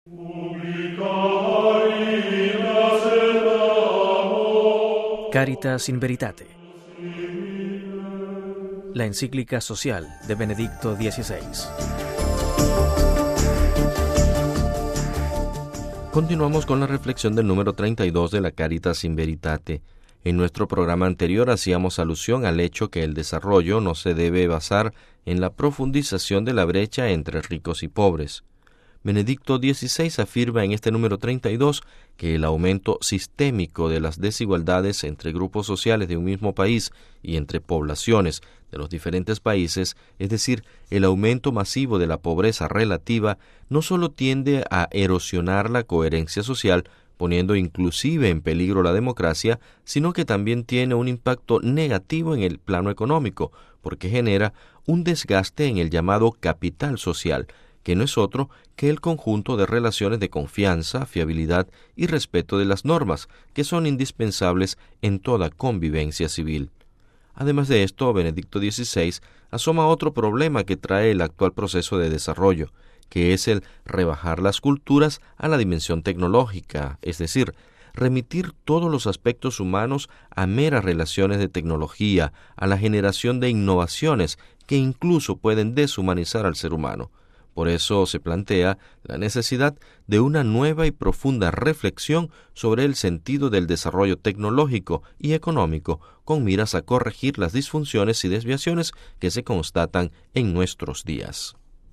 Caritas in Veritate, la encíclica social de Benedicto XVI. Continuamos con la reflexión del número 32 de la Caritas in Veritate. En nuestro programa anterior hacíamos alusión al hecho que el desarrollo no se debe basar en la profundización de la brecha entre ricos y pobres. Benedicto XVI afirma en este número 32 que el aumento sistémico de las desigualdades entre grupos sociales de un mismo país y entre poblaciones de los diferentes países, es decir, el aumento masivo de la pobreza relativa, no solo tiende a erosionar la coherencia social, poniendo inclusive en peligro la democracia, sino que también tiene un impacto negativo en el plano económico, porque genera un desgaste en el llamado capital social, que no es otro que el conjunto de relaciones de confianza, fiabilidad y respeto de las normas, que son indispensables en toda convivencia civil. Además de esto, Benedicto XVI asoma otro problema que trae el actual proceso de desarrollo, que es el rebajar las culturas a la dimensión tecnológica, es decir, remitir todos los aspectos humanos a meras relaciones de tecnología, a la generación de innovaciones que incluso pueden deshumanizar al ser humano. Por eso se plantea la necesidad de una nueva y profunda reflexión sobre el sentido del desarrollo tecnológico y económico, con miras a corregir las disfunciones y desviaciones que se constatan en nuestros días.